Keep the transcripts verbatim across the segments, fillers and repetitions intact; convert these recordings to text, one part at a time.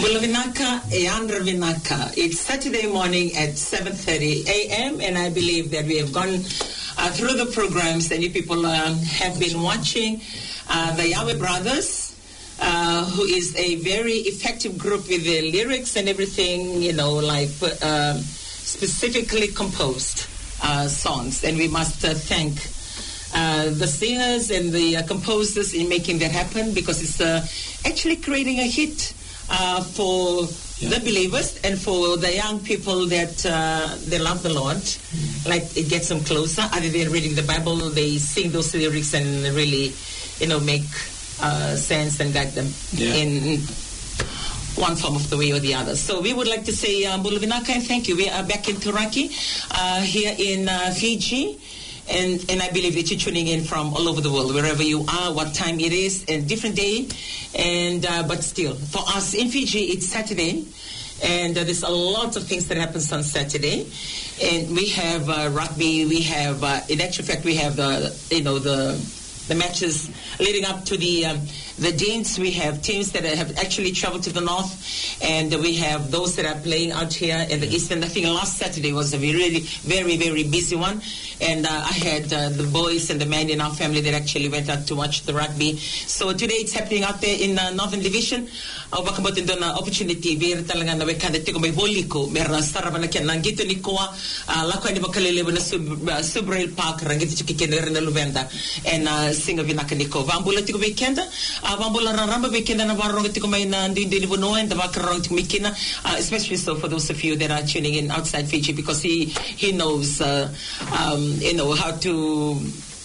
Bulavinaka Eandra Vinaka. It's Saturday morning at seven thirty a.m. and I believe that we have gone uh, through the programs that you people um, have been watching. Uh, the Yahweh Brothers, uh, who is a very effective group with the lyrics and everything, you know, like uh, specifically composed uh, songs. And we must uh, thank Uh, the singers and the uh, composers in making that happen, because it's uh, actually creating a hit uh, for yeah. the believers and for the young people that uh, they love the Lord. Mm-hmm. Like, it gets them closer. Other than reading the Bible, they sing those lyrics and really, you know, make uh, sense and guide them yeah. in one form of the way or the other. So we would like to say, uh, Bulavinaka, and thank you. We are back in Turaki, uh, here in uh, Fiji. And and I believe that you're tuning in from all over the world, wherever you are, what time it is, and different day. And uh, but still, for us in Fiji, it's Saturday, and uh, there's a lot of things that happens on Saturday. And we have uh, rugby. We have, uh, in actual fact, we have the you know the the matches leading up to the um, the Deans. We have teams that have actually traveled to the north, and we have those that are playing out here in the east. And I think last Saturday was a really, very, very busy one. And uh, I had uh, the boys and the men in our family that actually went out to watch the rugby. So today it's happening out there in uh, Northern Division. Uh, Wakabotin doon na opportunity, vera talaga na wekanda tiko may voliko, meron sarap na kaya nangito ni Koa, lako ni makaliliwa na Subrail Park, rangito chikikinera na Luvenda, and uh, singa vinaka ni Koa. Vambula tiko wekenda, vambula raramba wekenda na warong tiko may na ndindi ni buno, and the wakarong tiko mikina, especially so for those of you that are tuning in outside Fiji, because he, he knows, uh, um, you know, how to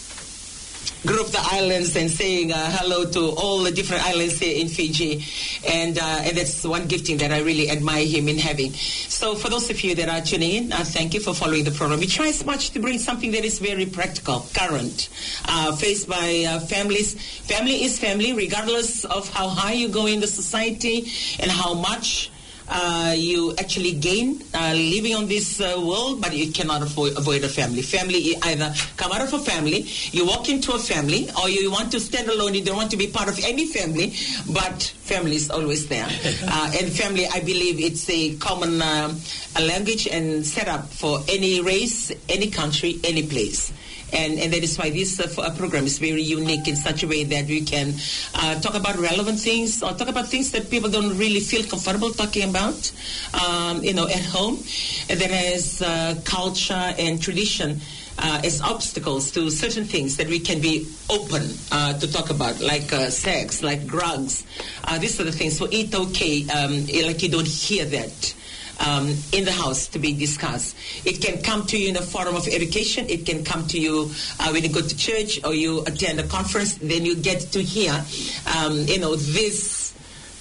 group the islands and saying uh, hello to all the different islands here in Fiji. And, uh, and that's one gifting that I really admire him in having. So for those of you that are tuning in, uh, thank you for following the program. We try as much to bring something that is very practical, current, uh, faced by uh, families. Family is family, regardless of how high you go in the society and how much Uh, you actually gain uh, living on this uh, world, but you cannot avoid, avoid a family. Family, you either come out of a family, you walk into a family, or you want to stand alone, you don't want to be part of any family, but family is always there. Uh, and family, I believe it's a common uh, a language and setup for any race, any country, any place. And, and that is why this uh, program is very unique in such a way that we can uh, talk about relevant things, or talk about things that people don't really feel comfortable talking about, um, you know, at home. And that has uh, culture and tradition uh, as obstacles to certain things that we can be open uh, to talk about, like uh, sex, like drugs. Uh, these are the things. So it's okay, um, like you don't hear that Um, in the house to be discussed. It can come to you in a forum of education. It can come to you uh, when you go to church or you attend a conference. Then you get to hear, um, you know, this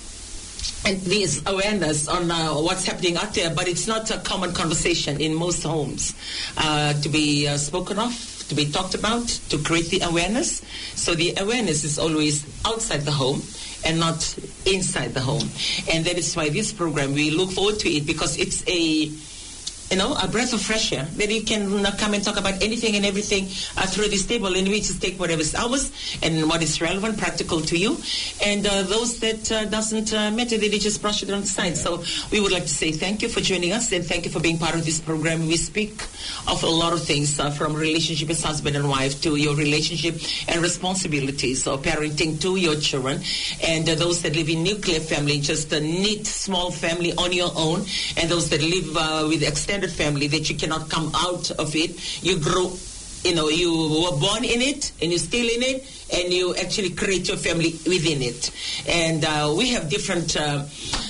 and this awareness on uh, what's happening out there. But it's not a common conversation in most homes uh, to be uh, spoken of, to be talked about, to create the awareness. So the awareness is always outside the home and not inside the home. And that is why this program, we look forward to it, because it's a, you know, a breath of fresh air, that you can uh, come and talk about anything and everything uh, through this table, and we just take whatever is ours and what is relevant, practical to you. And uh, those that uh, doesn't uh, matter, they just brush it on the side. So we would like to say thank you for joining us, and thank you for being part of this program. We speak of a lot of things, uh, from relationship as husband and wife to your relationship and responsibilities, or parenting to your children, and uh, those that live in nuclear family, just a neat small family on your own, and those that live uh, with extended family that you cannot come out of it. You grow, you know, you were born in it, and you're still in it, and you actually create your family within it. And uh, we have different uh,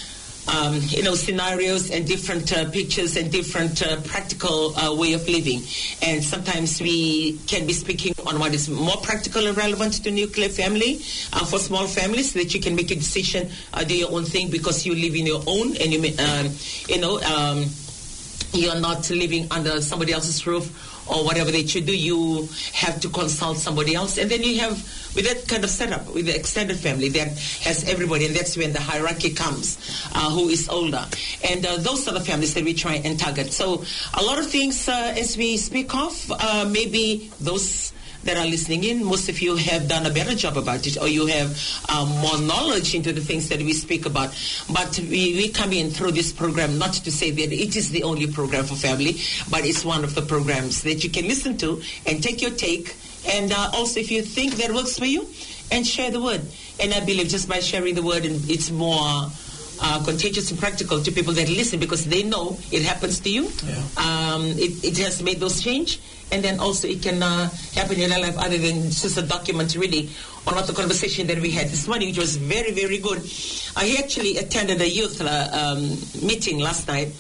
Um, you know, scenarios and different uh, pictures and different uh, practical uh, way of living. And sometimes we can be speaking on what is more practical and relevant to nuclear family, uh, for small families, so that you can make a decision, uh, do your own thing, because you live in your own, and you, um, you know, um, you're not living under somebody else's roof or whatever that you do. You have to consult somebody else. And then you have, with that kind of setup, with the extended family that has everybody, and that's when the hierarchy comes, uh, who is older. And uh, those are the families that we try and target. So a lot of things uh, as we speak of, uh, maybe those that are listening in, most of you have done a better job about it, or you have um, more knowledge into the things that we speak about. But we, we come in through this program, not to say that it is the only program for family, but it's one of the programs that you can listen to and take your take. And uh, also, if you think that works for you, and share the word. And I believe just by sharing the word, and it's more uh, contagious and practical to people that listen, because they know it happens to you. Yeah. Um, it, it has made those change. And then also it can uh, happen in your life, other than just a document really on what the conversation that we had this morning, which was very, very good. I actually attended a youth uh, um, meeting last night.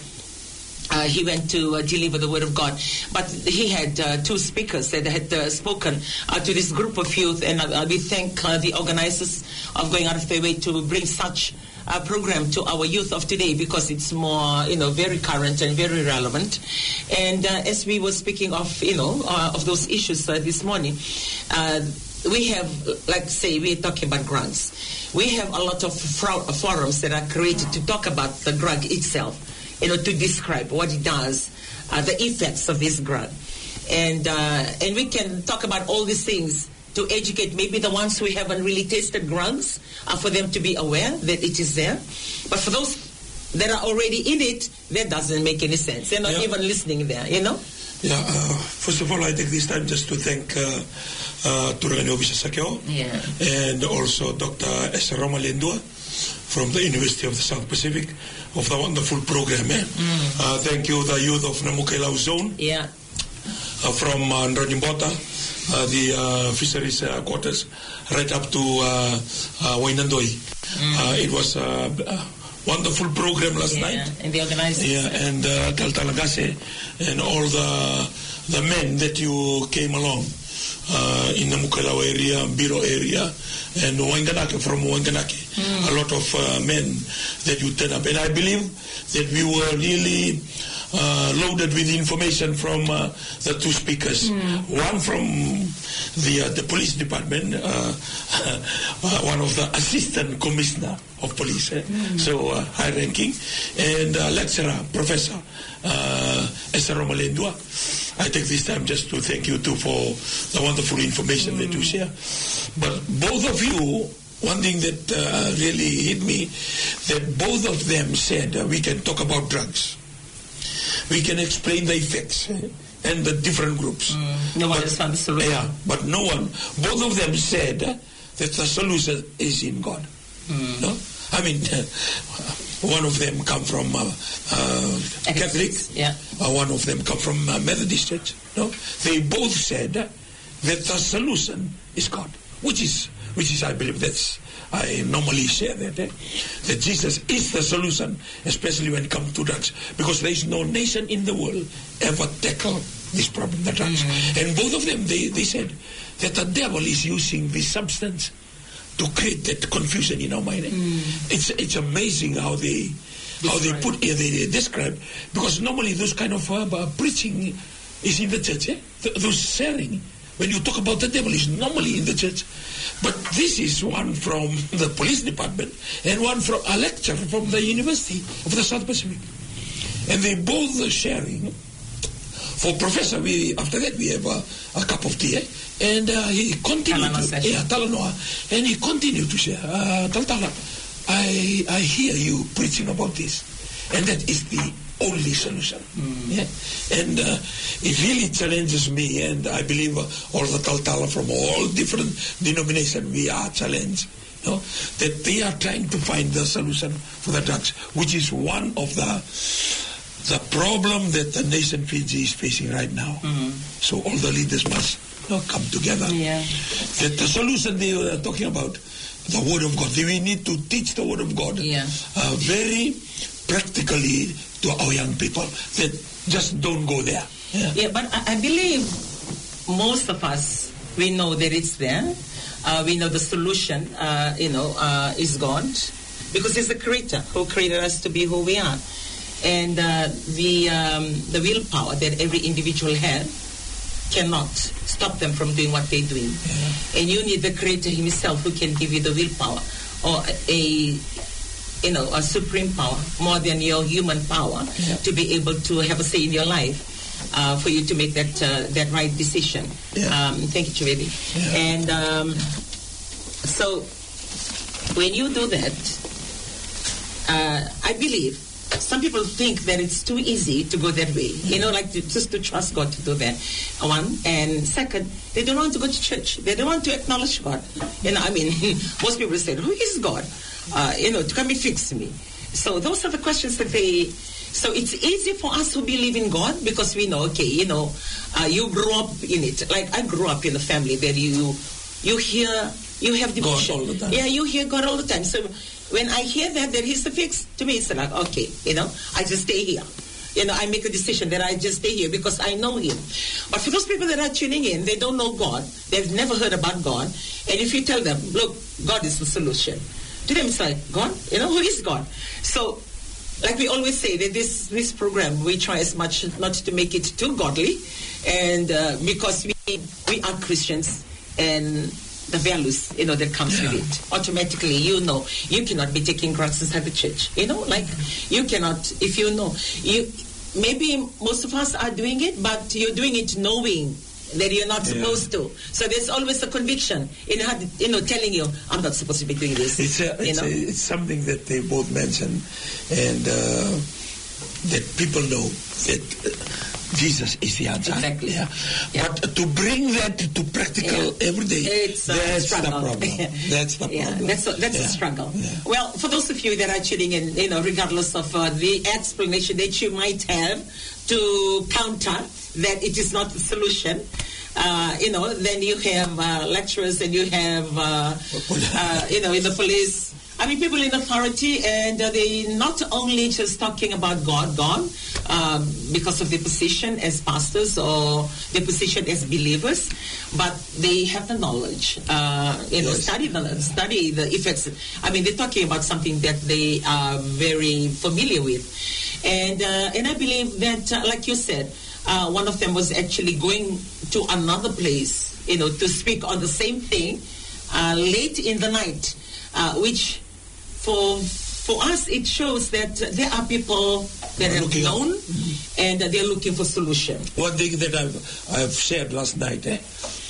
Uh, he went to uh, deliver the word of God. But he had uh, two speakers that had uh, spoken uh, to this group of youth, and uh, we thank uh, the organizers of going out of their way to bring such a program to our youth of today, because it's more, you know, very current and very relevant. And uh, as we were speaking of, you know, uh, of those issues uh, this morning, uh, we have, like say, we're talking about drugs. We have a lot of fro- forums that are created to talk about the drug itself, you know, to describe what it does, uh, the effects of this drug. And uh, and we can talk about all these things to educate maybe the ones who haven't really tasted drugs, uh, for them to be aware that it is there. But for those that are already in it, that doesn't make any sense. They're not yeah. even listening there, you know? Yeah, uh, first of all, I take this time just to thank uh, uh, Turangani Obisasakyo yeah. and also Doctor Esther Romalendua from the University of the South Pacific, of the wonderful program. Eh? Mm. Uh, thank you, the youth of Namukailau Zone, Yeah. uh, from uh, Nronimbota, uh, the uh, fisheries uh, quarters, right up to uh, uh, Wainandoi. Mm. Uh, it was a uh, wonderful program last yeah. night. And the organizers. Yeah, and uh, Taltalagase and all the the men that you came along uh, in the Mukalao area, Biro area, and Wanganake, from Wanganake. Mm. A lot of uh, men that you turn up. And I believe that we were really uh, loaded with information from uh, the two speakers. Mm. One from the uh, the police department, uh, uh, one of the assistant commissioner of police, eh? mm. so uh, high ranking, and uh, lecturer, professor, uh, Esther Romalendua. I take this time just to thank you too for the wonderful information mm. that you share. But both of you, one thing that uh, really hit me, that both of them said uh, we can talk about drugs. We can explain the effects eh, and the different groups. Mm. No one has found the solution. Yeah, but no one, both of them said uh, that the solution is in God. Mm. No? I mean, uh, one of them come from uh, uh, Catholic, yeah. uh, one of them come from uh, Methodist Church. No, they both said uh, that the solution is God, which is, which is, I believe that's, I normally share that, eh? that Jesus is the solution, especially when it comes to drugs, because there is no nation in the world ever tackle this problem, the drugs. Mm-hmm. And both of them, they, they said that the devil is using this substance to create that confusion in our mind. Mm. It's it's amazing how they how describe. they put uh, they, they describe, because normally those kind of uh, uh, preaching is in the church. Eh? Th- those sharing when you talk about the devil is normally in the church, but this is one from the police department and one from a lecturer from the University of the South Pacific, and they both are sharing. For Professor, we after that we have a, a cup of tea, eh? and uh, he continued to, yeah, Talanoa, and he continued to share. Uh, Taltala, I I hear you preaching about this, and that is the only solution. Mm. Yeah? And uh, it really challenges me, and I believe uh, all the Taltala from all different denominations, we are challenged. You know, that they are trying to find the solution for the drugs, which is one of the the problem that the nation Fiji is facing right now. Mm-hmm. So all the leaders must you know, come together. Yeah. That the solution they are talking about, the Word of God. We need to teach the Word of God yeah. uh, very practically to our young people. That just don't go there. Yeah, yeah but I, I believe most of us, we know that it's there. Uh, we know the solution, uh, you know, uh, is God, because He's the Creator who created us to be who we are. And uh, the um, the willpower that every individual has cannot stop them from doing what they're doing. Yeah. And you need the Creator Himself who can give you the willpower, or a you know a supreme power more than your human power, yeah. to be able to have a say in your life. uh, for you to make that uh, that right decision. Yeah. Um, thank you, Chivedi. Yeah. And um, so when you do that, uh, I believe some people think that it's too easy to go that way. You know, like to, just to trust God to do that. One. And second, they don't want to go to church. They don't want to acknowledge God. You know, I mean, most people say, who is God? Uh, you know, to come and fix me. So those are the questions that they... So it's easy for us to believe in God because we know, okay, you know, uh, you grew up in it. Like I grew up in a family where you, you hear, you have devotion. God all the time. Yeah, you hear God all the time. So when I hear that, that He's the fix, to me it's like, okay, you know, I just stay here. You know, I make a decision that I just stay here because I know Him. But for those people that are tuning in, they don't know God. They've never heard about God. And if you tell them, look, God is the solution. To them it's like, God? You know, who is God? So, like we always say, that this, this program, we try as much not to make it too godly. And uh, because we, we are Christians and the values, you know, that comes Yeah. with it. Automatically, you know, you cannot be taking drugs inside the church. You know, like, you cannot, if you know, you maybe most of us are doing it, but you're doing it knowing that you're not Yeah. supposed to. So there's always a conviction in how, you know, telling you, I'm not supposed to be doing this. It's, a, you it's, know? a, it's something that they both mentioned, and uh, that people know that uh, Jesus is the answer. Exactly. Yeah. Yeah. But to bring that to practical Yeah. every day, It's a that's struggle. the problem. That's the Yeah, problem. that's a, that's Yeah. a struggle. Yeah. Well, for those of you that are tuning in, you know, regardless of uh, the explanation that you might have to counter that it is not the solution, uh, you know, then you have uh, lecturers and you have, uh, uh, you know, in the police. I mean, people in authority, and uh, they not only just talking about God, God, um, because of their position as pastors or their position as believers, but they have the knowledge, uh, you know, Yes. study the study the effects. I mean, they're talking about something that they are very familiar with, and uh, and I believe that, uh, like you said, uh, one of them was actually going to another place, you know, to speak on the same thing uh, late in the night, uh, which. For for us, it shows that there are people that have Looking up. known, and they're looking for solution. One thing that I've, I've shared last night, eh?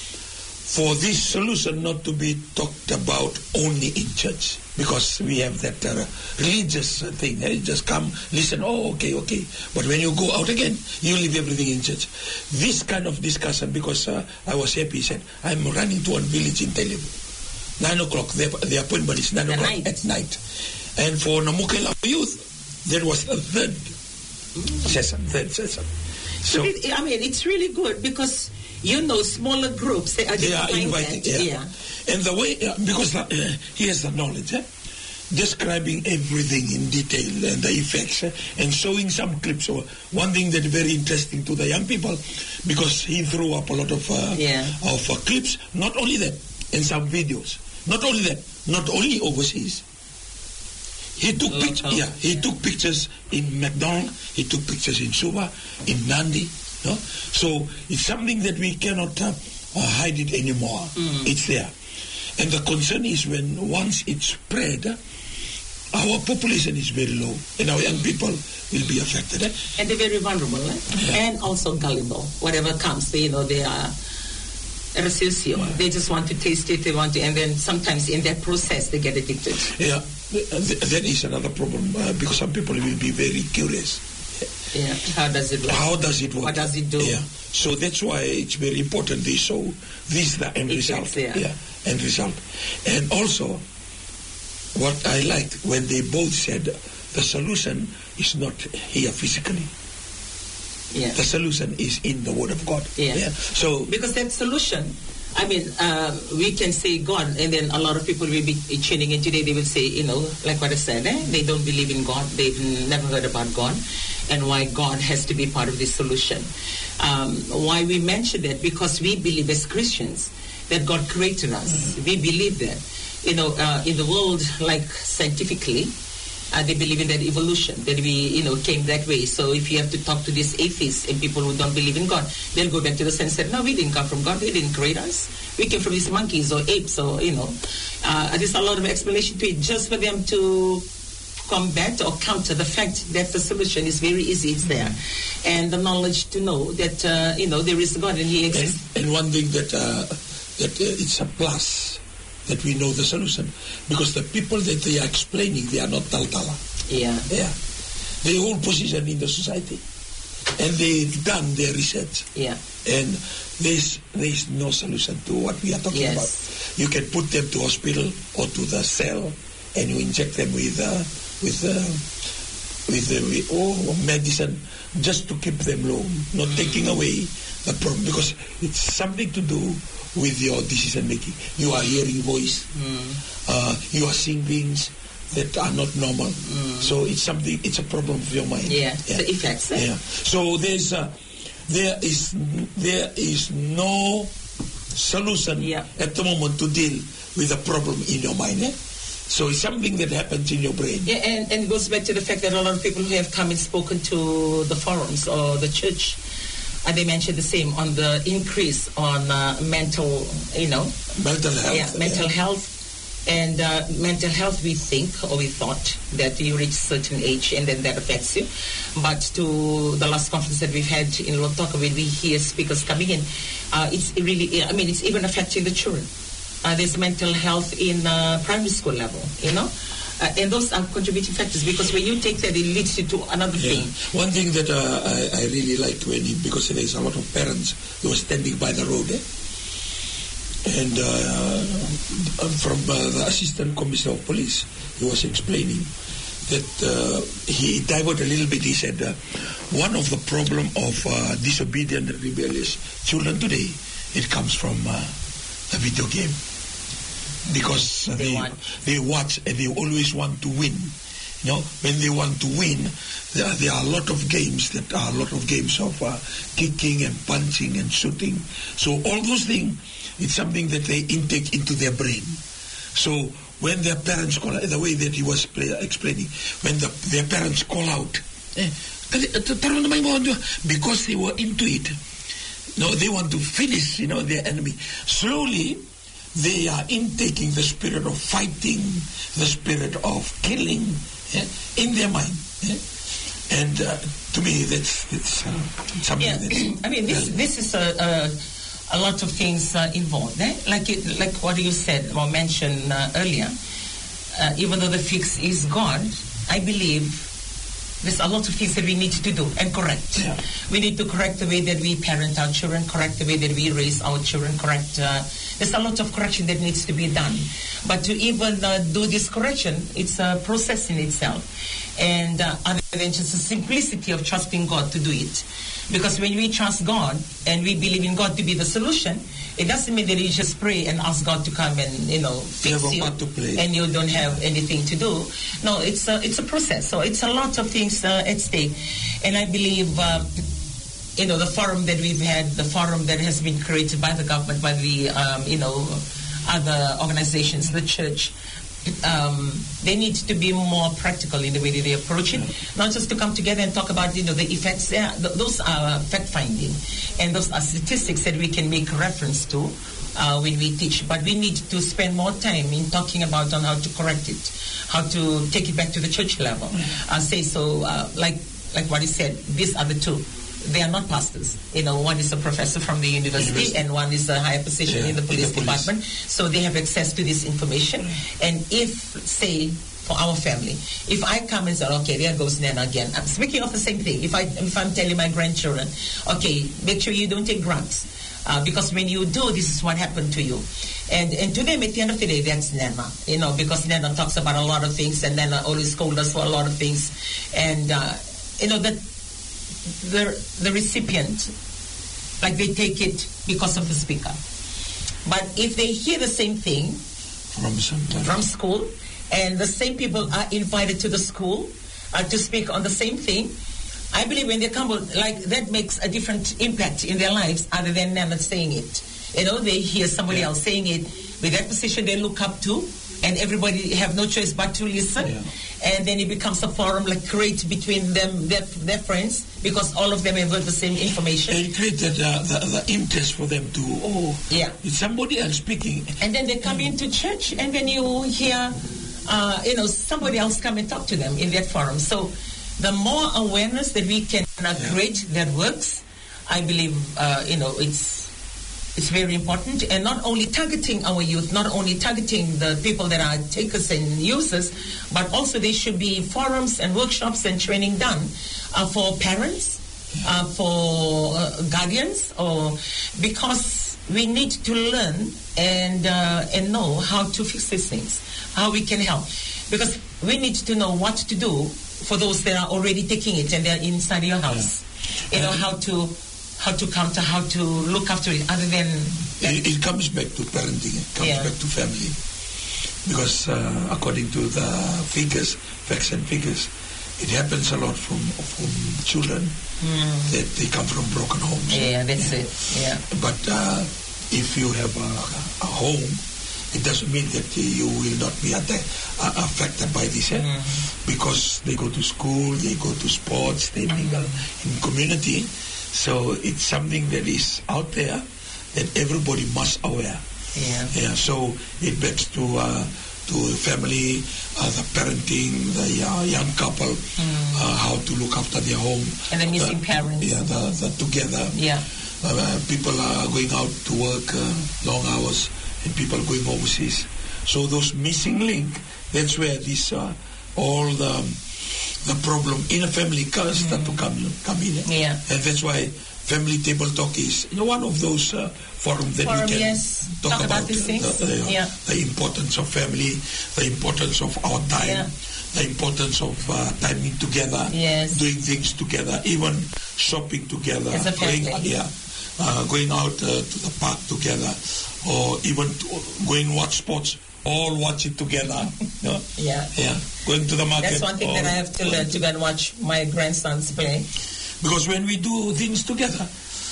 For this solution not to be talked about only in church, because we have that uh, religious thing, eh? Just come, listen, oh, okay, okay. But when you go out again, you leave everything in church. This kind of discussion, because uh, I was happy, he said, I'm running to one village in Telugu. Nine o'clock, the, the appointment is nine At o'clock night. at night. And for Namukela youth, that was the third session, third session. So, So it, I mean, it's really good because you know smaller groups they are they are behind invited, that. yeah. And the way, uh, because uh, he has the knowledge, eh? Describing everything in detail and the effects, eh? And showing some clips. So one thing that is very interesting to the young people, because he threw up a lot of uh, Yeah. of uh, clips. Not only that, and some videos. Not only that, not only overseas. He took Local, pictures. Yeah, he yeah. took pictures in McDonald. He took pictures in Suva, in Nandi. No? So it's something that we cannot uh, uh, hide it anymore. Mm. It's there. And the concern is when once it's spread, uh, our population is very low, and our young people will be affected. Eh? And they're very vulnerable, eh? Yeah. And also gullible. Whatever comes, they, you know, they are resucio. They just want to taste it. They want to, and then sometimes in that process they get addicted. Yeah, th- that is another problem uh, because some people will be very curious. Yeah. How does it work? How does it work? What does it do? Yeah. So that's why it's very important they show this the end Effects, result. yeah. end result. And also, what I liked when they both said the solution is not here physically. Yeah. The solution is in the Word of God. Yeah. So Because that solution, I mean, uh, we can say God, and then a lot of people will be tuning in today. They will say, you know, like what I said, eh? They don't believe in God. They've never heard about God, and why God has to be part of this solution. Um, why we mention that? Because we believe as Christians that God created us. We believe that. You know, uh, in the world, like scientifically, Uh, they believe in that evolution, that we, you know, came that way. So if you have to talk to these atheists and people who don't believe in God, they'll go back to the sense that, no, we didn't come from God. They didn't create us. We came from these monkeys or apes or, you know. Uh, there's a lot of explanation to it just for them to combat or counter the fact that the solution is very easy. It's there, and the knowledge to know that uh, you know there is God and He exists. And, and one thing that uh, that uh, it's a plus that we know the solution, because the people that they are explaining, they are not taltala. Yeah, yeah, they hold position in the society, and they've done their research. Yeah, and there's there's no solution to what we are talking yes. about. You can put them to hospital or to the cell, and you inject them with uh, with uh, with, uh, with oh, medicine just to keep them low, not mm. taking away the problem, because it's something to do with your decision making. You are hearing voice, mm. uh, you are seeing things that are not normal. Mm. So it's something. It's a problem of your mind. Yeah, yeah. The effects. Eh? Yeah. So there's uh, there is there is no solution yeah. at the moment to deal with a problem in your mind. Eh? So it's something that happens in your brain. Yeah, and, and it goes back to the fact that a lot of people who have come and spoken to the forums or the church, and they mentioned the same on the increase on uh, mental, you know, mental health. Yeah, mental yeah. health. And uh, mental health, we think or we thought that you reach a certain age and then that affects you. But to the last conference that we've had in Lotoka, when we hear speakers coming in, uh, it's really, I mean, it's even affecting the children. Uh, there's mental health in uh, primary school level, you know. Uh, and those are contributing factors, because when you take that, it leads you to another yeah. thing. One thing that uh, I, I really liked when he, because there's a lot of parents who were standing by the road, eh? And uh, from uh, the Assistant Commissioner of Police, he was explaining that uh, he diverted a little bit. He said, uh, one of the problem of uh, disobedient and rebellious children today, it comes from uh, the video game. Because uh, they, they, watch. they watch and they always want to win. You know, when they want to win, there are, there are a lot of games that are a lot of games of uh, kicking and punching and shooting. So all those things, it's something that they intake into their brain. So when their parents call out, the way that he was play, explaining, when the, their parents call out, eh, because they were into it, no, they want to finish, you know, their enemy. Slowly, they are intaking the spirit of fighting, the spirit of killing eh, in their mind. Eh? And uh, to me, that's, that's uh, something yeah. that's... I mean, this, this is a... a a lot of things uh, involved, eh? like it, like what you said or mentioned uh, earlier. Uh, even though the fix is God, I believe there's a lot of things that we need to do and correct. Yeah. We need to correct the way that we parent our children, correct the way that we raise our children, correct. Uh, there's a lot of correction that needs to be done. But to even uh, do this correction, it's a process in itself. And uh, other than just the simplicity of trusting God to do it. Because when we trust God and we believe in God to be the solution, it doesn't mean that you just pray and ask God to come and, you know, fix you, to play. and you don't have anything to do. No, it's a, it's a process. So it's a lot of things uh, at stake. And I believe, uh, you know, the forum that we've had, the forum that has been created by the government, by the, um, you know, other organizations, the church, Um, they need to be more practical in the way that they approach it, not just to come together and talk about, you know, the effects. Yeah, th- those are fact-finding, and those are statistics that we can make reference to uh, when we teach. But we need to spend more time in talking about on how to correct it, how to take it back to the church level. I'll say so, uh, like like what he said, these are the two. They are not pastors. You know, one is a professor from the university, university. and one is a higher position yeah, in the police in the department. Police. So they have access to this information. And if, say, for our family, if I come and say, okay, there goes Nana again. I'm speaking of the same thing. If, I, if I'm telling my grandchildren, okay, make sure you don't take drugs. Uh, because when you do, this is what happened to you. And and to them, at the end of the day, that's Nana. You know, because Nana talks about a lot of things, and Nana always scolds us for a lot of things. And, uh, you know, that... The, the recipient, like they take it because of the speaker. But if they hear the same thing from, from school, and the same people are invited to the school uh, to speak on the same thing, I believe when they come, like that makes a different impact in their lives other than them saying it. You know, they hear somebody yeah. else saying it with that position they look up to, and everybody have no choice but to listen. Yeah. And then it becomes a forum like create between them, their, their friends, because all of them have got the same information. And it created uh, the, the interest for them to, oh, yeah. it's somebody else speaking. And then they come into church, and then you hear uh, you know, somebody else come and talk to them in that forum. So the more awareness that we can uh, create that works, I believe, uh, you know, it's it's very important. And not only targeting our youth, not only targeting the people that are takers and users, but also there should be forums and workshops and training done uh, for parents, uh, for uh, guardians, or because we need to learn and uh, and know how to fix these things, how we can help. Because we need to know what to do for those that are already taking it and they're inside your house. Yeah. You know, how to how to counter, how to look after it, other than... It, it comes back to parenting, it comes yeah. back to family. Because uh, according to the figures, facts and figures, it happens a lot from, from children mm. that they come from broken homes. Yeah, that's yeah. it, yeah. But uh, if you have a, a home, it doesn't mean that you will not be attack, uh, affected by this. Eh? Mm. Because they go to school, they go to sports, they mingle mm. in community. So it's something that is out there that everybody must aware. Yeah. Yeah. So it backs to uh, to family, uh, the parenting, the uh, young couple, mm. uh, how to look after their home. And the missing the, parents. Yeah, the, the together. Yeah. Uh, people are going out to work uh, long hours, and people going overseas. So those missing link, that's where this uh, all the the problem in a family can start mm. to come come in. Yeah. And that's why family table talk is you know, one of those uh, forums that Forum, we can yes. talk, talk about, about these things. The, the, yeah. the importance of family, the importance of our time, yeah. the importance of uh, timing together, yes. doing things together, even shopping together, as a family. going, yeah, uh, going out uh, to the park together, or even to, going watch sports. All watch it together. You know? Yeah. Yeah. Going to the market. That's one thing that I have to learn, to go and watch my grandsons play. Because when we do things together,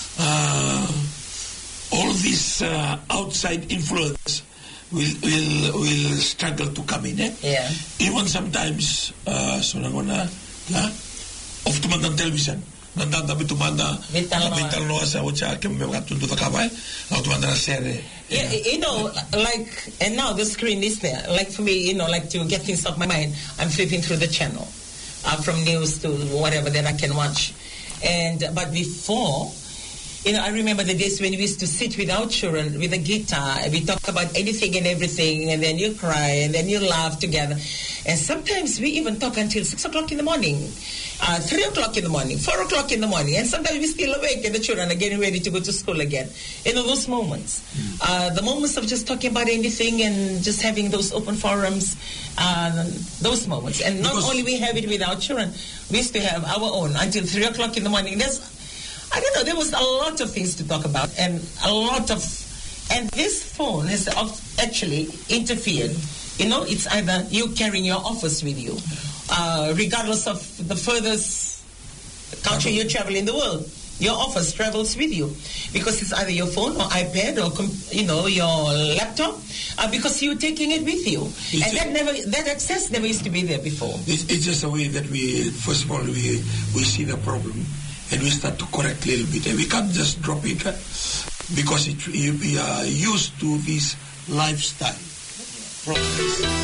uh, all this uh, outside influence will, will will struggle to come in. Eh? Yeah. Even sometimes, uh, so nangona, yeah, off to man television. Nandang tabi tumanda vital noa sa ucha ke mga tundu takabay na tumanda na serie. Yeah, you know, like, and now the screen is there. Like for me, you know, like to get things off my mind, I'm flipping through the channel, uh, from news to whatever that I can watch. And but before, you know, I remember the days when we used to sit with our children with a guitar, and we talk about anything and everything, and then you cry, and then you laugh together. And sometimes we even talk until six o'clock in the morning, uh, three o'clock in the morning, four o'clock in the morning, and sometimes we're still awake, and the children are getting ready to go to school again. You know, those moments, mm. uh, the moments of just talking about anything and just having those open forums, uh, those moments. And not because only we have it with our children, we used to have our own until three o'clock in the morning. There's I don't know, there was a lot of things to talk about, and a lot of, and this phone has actually interfered. You know, it's either you carrying your office with you, uh, regardless of the furthest country you travel in the world, your office travels with you, because it's either your phone or iPad or, you know, your laptop, uh, because you're taking it with you. It's and that never, that access never used to be there before. It's, it's just a way that we, first of all, we, we see the problem. And we start to correct a little bit. And we can't just drop it uh, because it, we are used to this lifestyle.